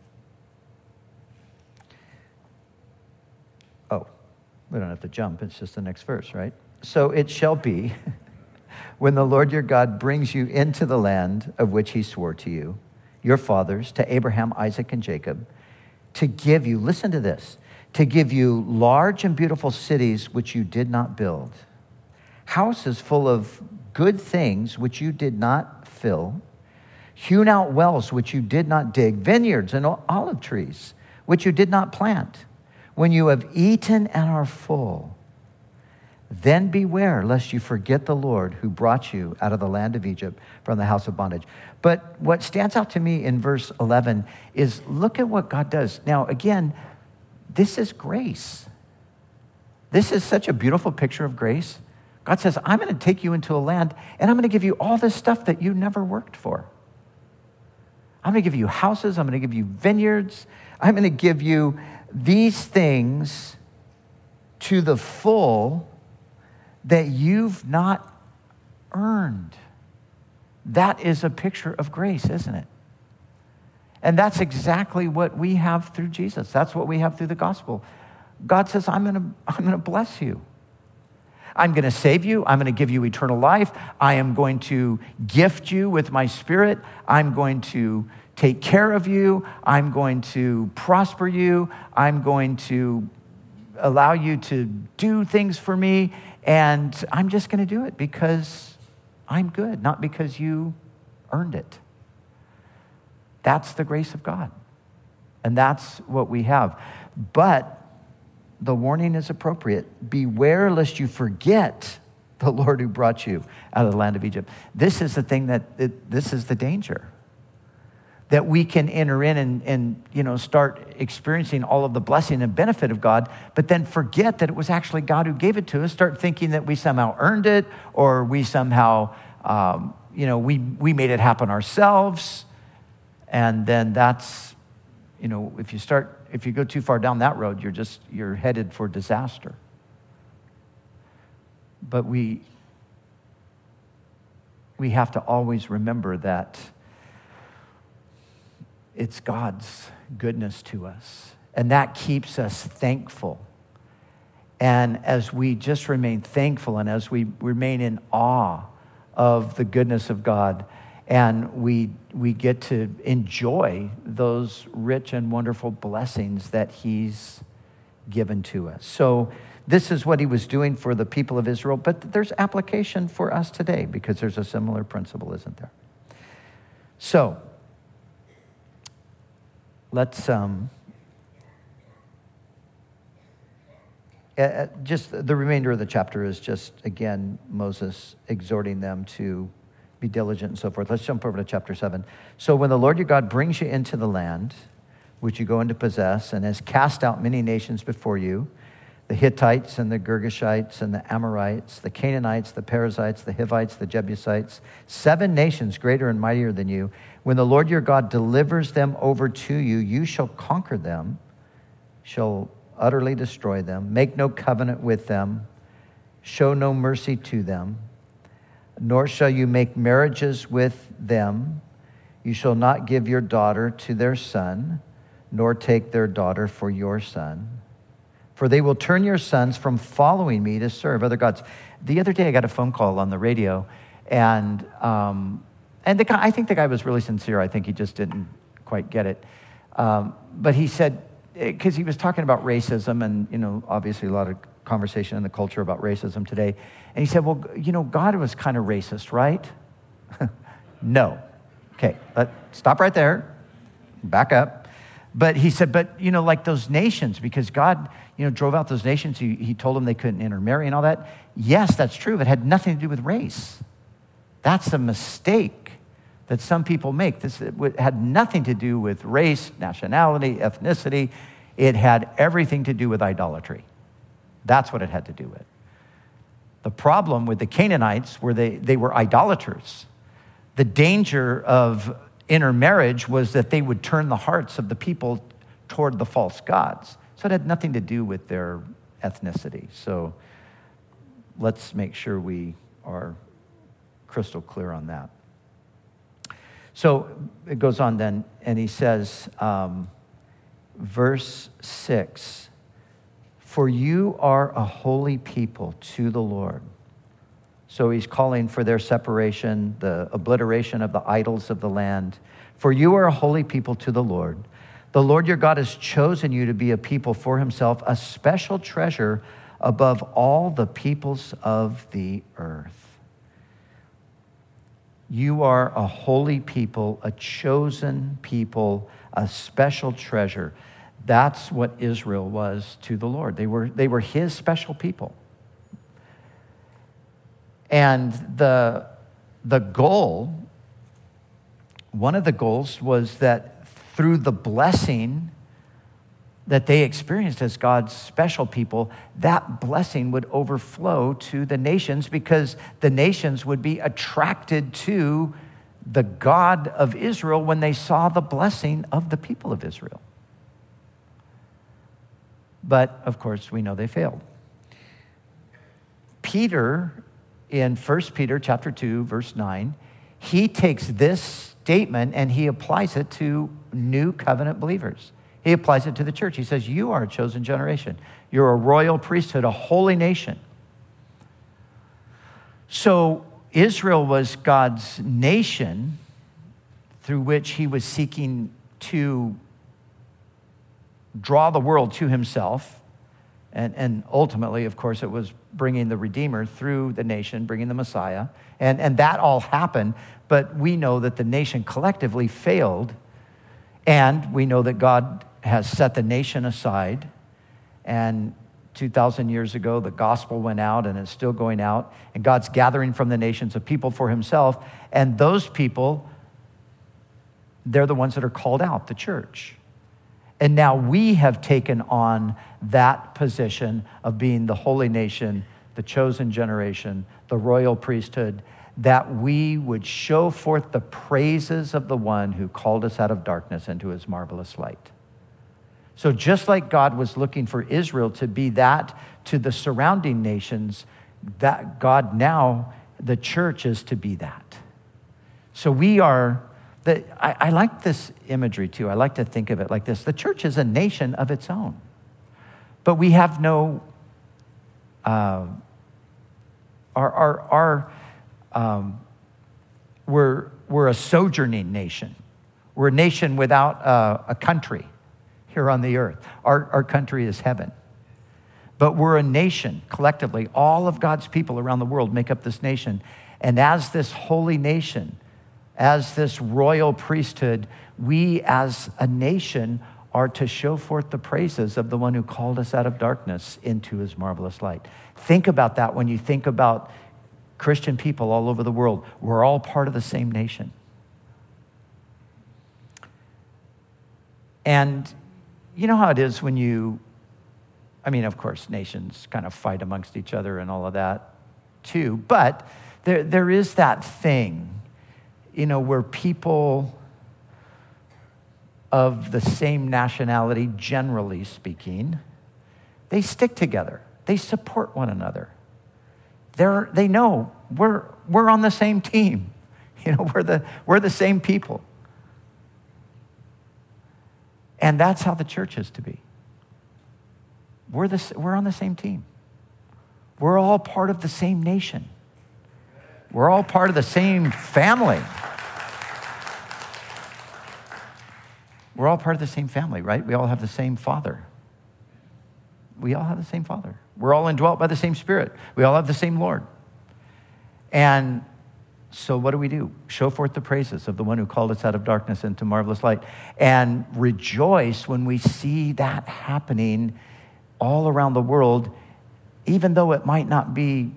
Oh, we don't have to jump. It's just the next verse, right? So it shall be when the Lord your God brings you into the land of which he swore to you, your fathers, to Abraham, Isaac, and Jacob, to give you, listen to this, to give you large and beautiful cities which you did not build, houses full of good things which you did not fill, hewn out wells which you did not dig, vineyards and olive trees which you did not plant. When you have eaten and are full, then beware lest you forget the Lord who brought you out of the land of Egypt from the house of bondage. But what stands out to me in verse 11 is look at what God does. Now, again, this is grace. This is such a beautiful picture of grace. God says, I'm going to take you into a land and I'm going to give you all this stuff that you never worked for. I'm going to give you houses. I'm going to give you vineyards. I'm going to give you these things to the full that you've not earned. That is a picture of grace, isn't it? And that's exactly what we have through Jesus. That's what we have through the gospel. God says, I'm going to bless you. I'm going to save you. I'm going to give you eternal life. I am going to gift you with my spirit. I'm going to take care of you. I'm going to prosper you. I'm going to allow you to do things for me. And I'm just going to do it because I'm good, not because you earned it. That's the grace of God. And that's what we have. But the warning is appropriate. Beware lest you forget the Lord who brought you out of the land of Egypt. This is the thing this is the danger. That we can enter in and start experiencing all of the blessing and benefit of God, but then forget that it was actually God who gave it to us. Start thinking that we somehow earned it, or we somehow, we made it happen ourselves. And then that's, if you go too far down that road, you're headed for disaster. But we have to always remember that it's God's goodness to us, and that keeps us thankful. And as we just remain thankful, and as we remain in awe of the goodness of God, and we get to enjoy those rich and wonderful blessings that he's given to us. So this is what he was doing for the people of Israel, but there's application for us today because there's a similar principle, isn't there? So let's just the remainder of the chapter is just, again, Moses exhorting them to be diligent and so forth. Let's jump over to chapter 7. So when the Lord your God brings you into the land, which you go in to possess, and has cast out many nations before you, the Hittites and the Girgashites and the Amorites, the Canaanites, the Perizzites, the Hivites, the Jebusites, 7 nations greater and mightier than you. When the Lord your God delivers them over to you, you shall conquer them, shall utterly destroy them, make no covenant with them, show no mercy to them, nor shall you make marriages with them. You shall not give your daughter to their son, nor take their daughter for your son. For they will turn your sons from following me to serve other gods. The other day I got a phone call on the radio, and the guy, I think the guy was really sincere. I think he just didn't quite get it. But he said, because he was talking about racism, and obviously a lot of conversation in the culture about racism today. And he said, well, God was kind of racist, right? No. Okay, stop right there. Back up. But he said, like those nations, because God, drove out those nations, he told them they couldn't intermarry and all that. Yes, that's true. It had nothing to do with race. That's a mistake that some people make. This had nothing to do with race, nationality, ethnicity. It had everything to do with idolatry. That's what it had to do with. The problem with the Canaanites were they were idolaters. The danger of intermarriage was that they would turn the hearts of the people toward the false gods. So it had nothing to do with their ethnicity. So let's make sure we are crystal clear on that. So it goes on then, and he says, verse 6, for you are a holy people to the Lord. So he's calling for their separation, the obliteration of the idols of the land. For you are a holy people to the Lord. The Lord your God has chosen you to be a people for himself, a special treasure above all the peoples of the earth. You are a holy people, a chosen people, a special treasure. That's what Israel was to the Lord. They were his special people. And the goal, one of the goals was that through the blessing that they experienced as God's special people, that blessing would overflow to the nations because the nations would be attracted to the God of Israel when they saw the blessing of the people of Israel. But, of course, we know they failed. Peter, in 1 Peter chapter 2, verse 9, he takes this statement and he applies it to new covenant believers. He applies it to the church. He says, you are a chosen generation. You're a royal priesthood, a holy nation. So Israel was God's nation through which he was seeking to draw the world to himself. And ultimately, of course, it was bringing the Redeemer through the nation, bringing the Messiah. And that all happened. But we know that the nation collectively failed. And we know that God has set the nation aside. And 2,000 years ago, the gospel went out and it's still going out. And God's gathering from the nations a people for himself. And those people, they're the ones that are called out, the church. And now we have taken on that position of being the holy nation, the chosen generation, the royal priesthood, that we would show forth the praises of the one who called us out of darkness into his marvelous light. So just like God was looking for Israel to be that to the surrounding nations, that God now, the church is to be that. So we are, I like this imagery too. I like to think of it like this. The church is a nation of its own. But we have no, we're a sojourning nation. We're a nation without a country here on the earth. Our country is heaven. But we're a nation collectively. All of God's people around the world make up this nation. And as this holy nation, as this royal priesthood, we as a nation are to show forth the praises of the one who called us out of darkness into his marvelous light. Think about that when you think about Christian people all over the world. We're all part of the same nation. And you know how it is when of course, nations kind of fight amongst each other and all of that too, but there is that thing, where people of the same nationality, generally speaking, they stick together. They support one another. They know we're on the same team. We're the same people. And that's how the church is to be. We're on the same team. We're all part of the same nation. We're all part of the same family. We're all part of the same family, right? We all have the same Father. We all have the same Father. We're all indwelt by the same Spirit. We all have the same Lord. And so what do? Show forth the praises of the one who called us out of darkness into marvelous light, and rejoice when we see that happening all around the world, even though it might not be,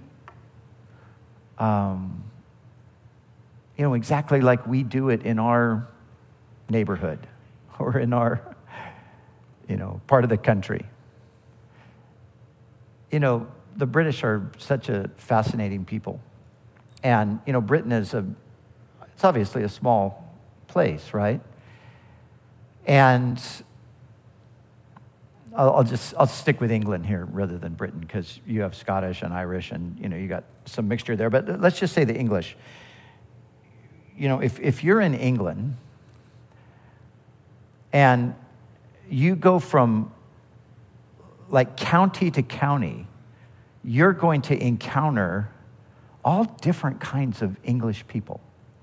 exactly like we do it in our neighborhood or in our, part of the country. The British are such a fascinating people. And, Britain it's obviously a small place, right? And I'll stick with England here rather than Britain, because you have Scottish and Irish and, you got some mixture there. But let's just say the English. If you're in England and you go from like county to county, you're going to encounter all different kinds of English people.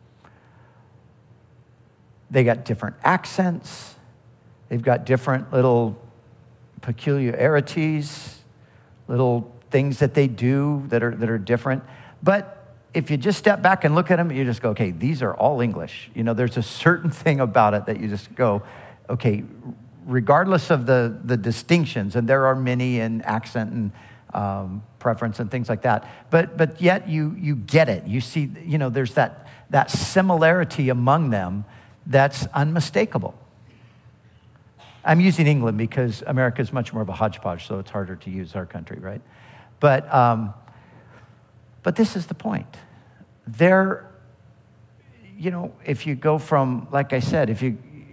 They got different accents. They've got different little peculiarities, little things that they do that are different. But if you just step back and look at them, you just go, okay, these are all English. There's a certain thing about it that you just go, okay, regardless of the distinctions, and there are many in accent and preference and things like that, but yet you get it. You see, there's that similarity among them that's unmistakable. I'm using England because America is much more of a hodgepodge, so it's harder to use our country, right? But this is the point. If you go from, like I said, if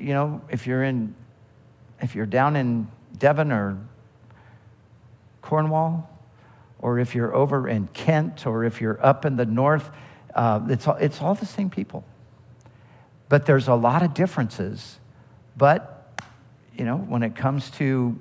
you're down in Devon or Cornwall, or if you're over in Kent, or if you're up in the north, it's all the same people. But there's a lot of differences. But, when it comes to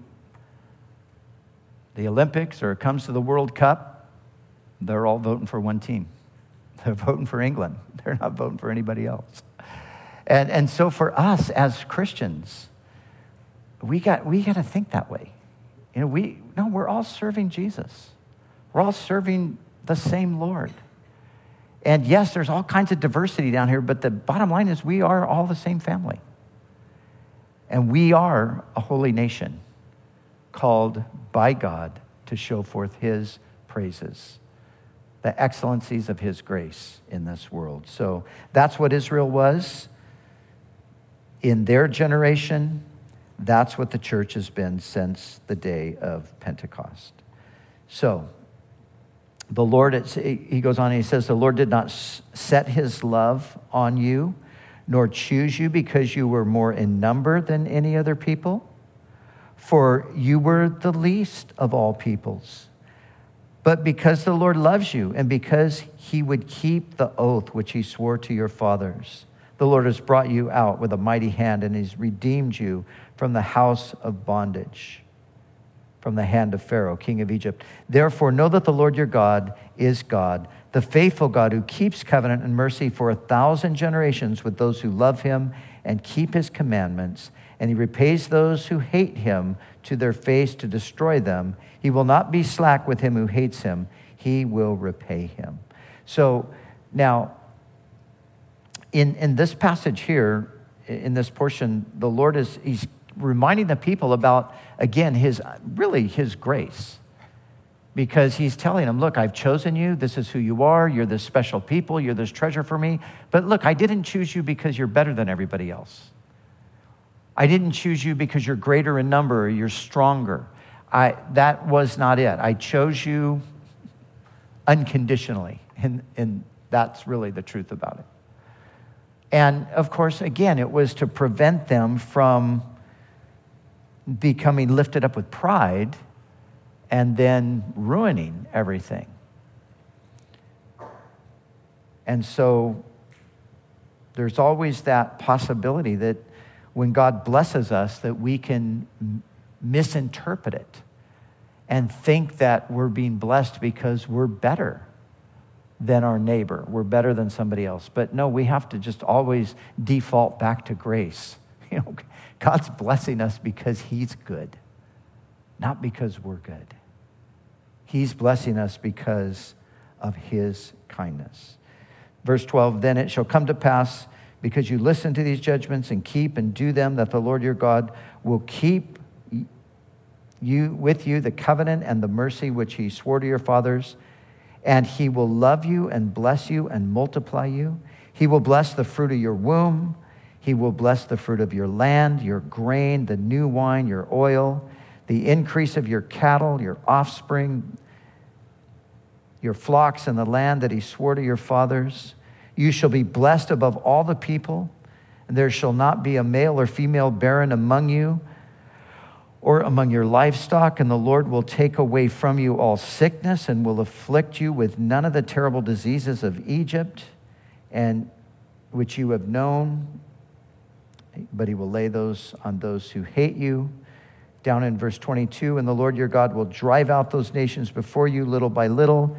the Olympics or it comes to the World Cup, they're all voting for one team. They're voting for England. They're not voting for anybody else. And so for us as Christians, we got to think that way. We're all serving Jesus. We're all serving the same Lord. And yes, there's all kinds of diversity down here, but the bottom line is we are all the same family. And we are a holy nation called by God to show forth his praises, the excellencies of his grace in this world. So that's what Israel was in their generation. That's what the church has been since the day of Pentecost. So the Lord, he goes on and he says, the Lord did not set his love on you, nor choose you because you were more in number than any other people, for you were the least of all peoples. But because the Lord loves you, and because he would keep the oath which he swore to your fathers, the Lord has brought you out with a mighty hand, and he's redeemed you from the house of bondage, from the hand of Pharaoh, king of Egypt. Therefore, know that the Lord your God is God, the faithful God who keeps covenant and mercy for 1,000 generations with those who love him and keep his commandments. And he repays those who hate him to their face to destroy them. He will not be slack with him who hates him. He will repay him. So now, in this passage here, in this portion, the Lord he's reminding the people about, again, his grace. because he's telling them, look, I've chosen you. This is who you are. You're this special people. You're this treasure for me. But look, I didn't choose you because you're better than everybody else. I didn't choose you because you're greater in number or you're stronger. That was not it. I chose you unconditionally, and that's really the truth about it. And of course, again, it was to prevent them from becoming lifted up with pride and then ruining everything. And so there's always that possibility that when God blesses us, that we can misinterpret it and think that we're being blessed because we're better than our neighbor. We're better than somebody else. But no, we have to just always default back to grace. God's blessing us because he's good, not because we're good. He's blessing us because of his kindness. Verse 12, then it shall come to pass, because you listen to these judgments and keep and do them, that the Lord your God will keep with you the covenant and the mercy which he swore to your fathers, and he will love you and bless you and multiply you. He will bless the fruit of your womb. He will bless the fruit of your land, your grain, the new wine, your oil, the increase of your cattle, your offspring, your flocks in the land that he swore to your fathers. You shall be blessed above all the people, and there shall not be a male or female barren among you or among your livestock, and the Lord will take away from you all sickness and will afflict you with none of the terrible diseases of Egypt, and which you have known, but he will lay those on those who hate you. Down in verse 22, and the Lord your God will drive out those nations before you little by little.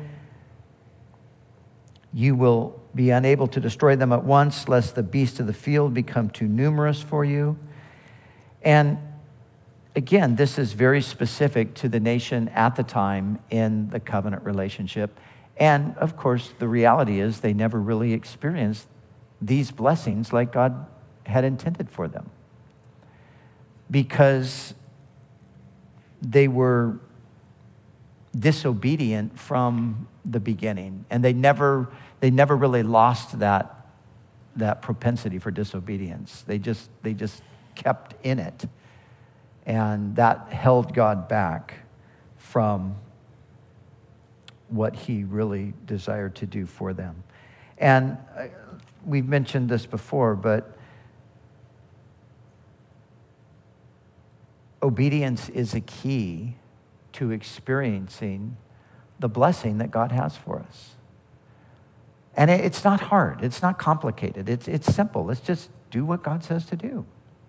You will be unable to destroy them at once, lest the beasts of the field become too numerous for you. And again, this is very specific to the nation at the time in the covenant relationship. And of course, the reality is they never really experienced these blessings like God had intended for them, because they were disobedient from the beginning, and they never really lost that propensity for disobedience. They just kept in it, and that held God back from what he really desired to do for them. And we've mentioned this before, but obedience is a key to experiencing the blessing that God has for us. And it's not hard. It's not complicated. It's simple. Let's just do what God says to do.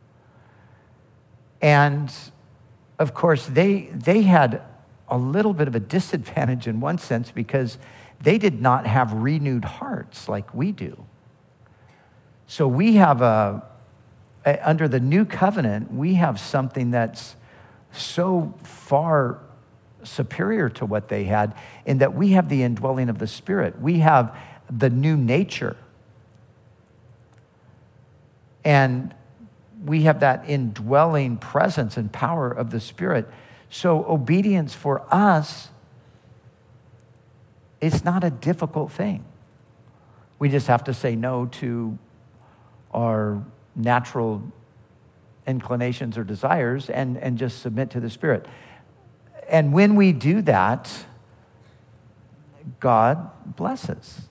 And of course, they had a little bit of a disadvantage in one sense, because they did not have renewed hearts like we do. So we have under the new covenant, we have something that's so far superior to what they had, in that we have the indwelling of the Spirit. We have the new nature. And we have that indwelling presence and power of the Spirit. So obedience for us is not a difficult thing. We just have to say no to our natural inclinations or desires and just submit to the Spirit. And when we do that, God blesses.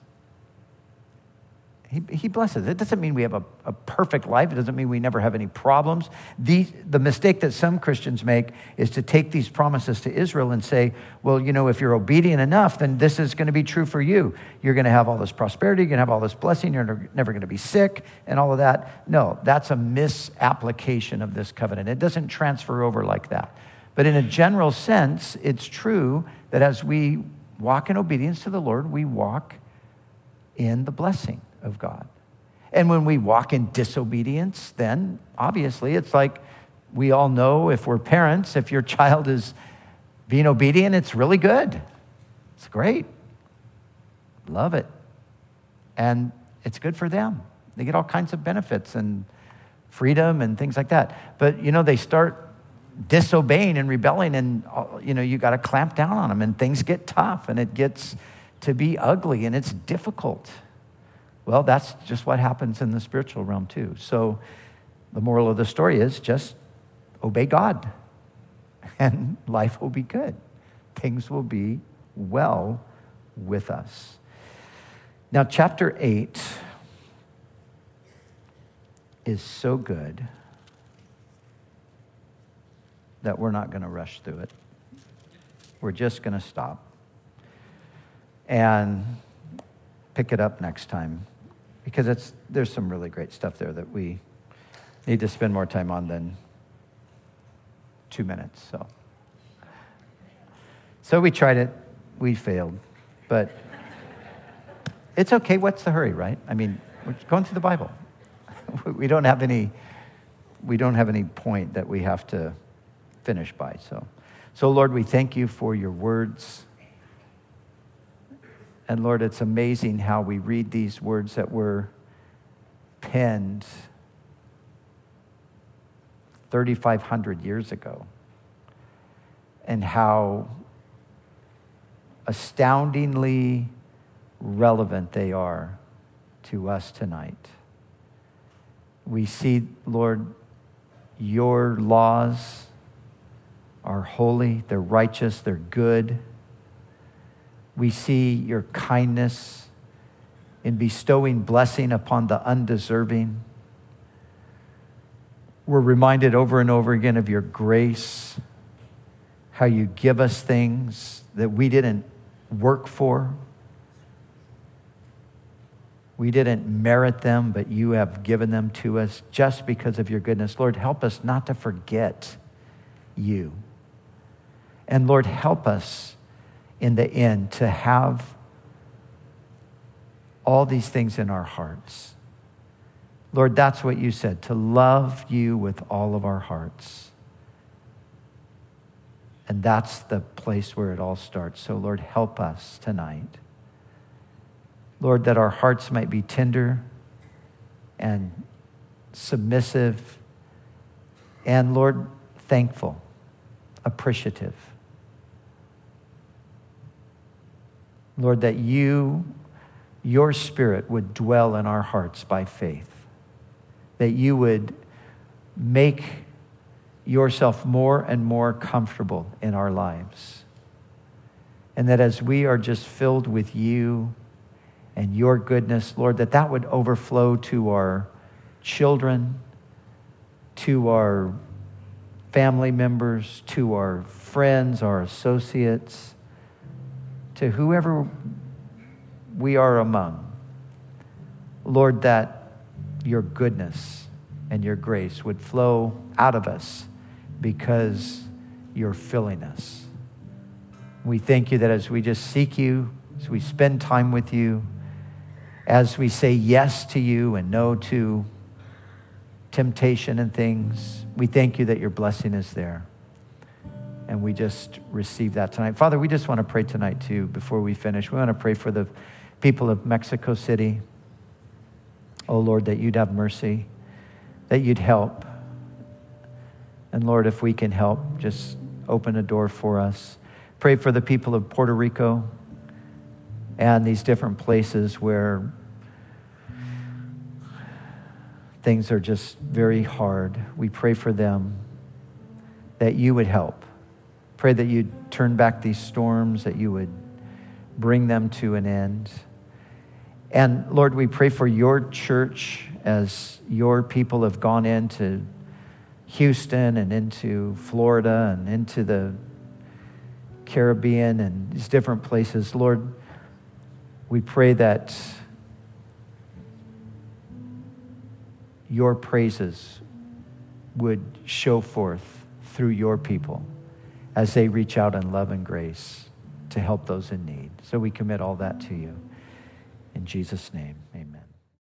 He blesses. It doesn't mean we have a perfect life. It doesn't mean we never have any problems. The mistake that some Christians make is to take these promises to Israel and say, well, if you're obedient enough, then this is going to be true for you. You're going to have all this prosperity. You're going to have all this blessing. You're never going to be sick and all of that. No, that's a misapplication of this covenant. It doesn't transfer over like that. But in a general sense, it's true that as we walk in obedience to the Lord, we walk in the blessing of God. And when we walk in disobedience, then obviously it's like we all know, if we're parents, if your child is being obedient, it's really good. It's great. Love it. And it's good for them. They get all kinds of benefits and freedom and things like that. But they start disobeying and rebelling, and you got to clamp down on them, and things get tough, and it gets to be ugly, and it's difficult. Well, that's just what happens in the spiritual realm too. So the moral of the story is just obey God, and life will be good. Things will be well with us. Now, chapter 8 is so good that we're not going to rush through it. We're just going to stop and pick it up next time, because there's some really great stuff there that we need to spend more time on than 2 minutes. So we tried it, we failed, but it's okay. What's the hurry, right? I mean, we're going through the Bible. We don't have any point that we have to finish by. So Lord, we thank you for your words. And Lord, it's amazing how we read these words that were penned 3,500 years ago, and how astoundingly relevant they are to us tonight. We see, Lord, your laws are holy, they're righteous, they're good. We see your kindness in bestowing blessing upon the undeserving. We're reminded over and over again of your grace, how you give us things that we didn't work for. We didn't merit them, but you have given them to us just because of your goodness. Lord, help us not to forget you. And Lord, help us in the end to have all these things in our hearts. Lord, that's what you said, to love you with all of our hearts. And that's the place where it all starts. So Lord, help us tonight. Lord, that our hearts might be tender and submissive, and Lord, thankful, appreciative. Lord, that your Spirit would dwell in our hearts by faith, that you would make yourself more and more comfortable in our lives, and that as we are just filled with you and your goodness, Lord, that would overflow to our children, to our family members, to our friends, our associates, to whoever we are among. Lord, that your goodness and your grace would flow out of us because you're filling us. We thank you that as we just seek you, as we spend time with you, as we say yes to you and no to temptation and things, we thank you that your blessing is there. And we just receive that tonight. Father, we just want to pray tonight too, before we finish. We want to pray for the people of Mexico City. Oh Lord, that you'd have mercy, that you'd help. And Lord, if we can help, just open a door for us. Pray for the people of Puerto Rico and these different places where things are just very hard. We pray for them, that you would help. Pray that you'd turn back these storms, that you would bring them to an end. And Lord, we pray for your church as your people have gone into Houston and into Florida and into the Caribbean and these different places. Lord, we pray that your praises would show forth through your people as they reach out in love and grace to help those in need. So we commit all that to you. In Jesus' name, amen.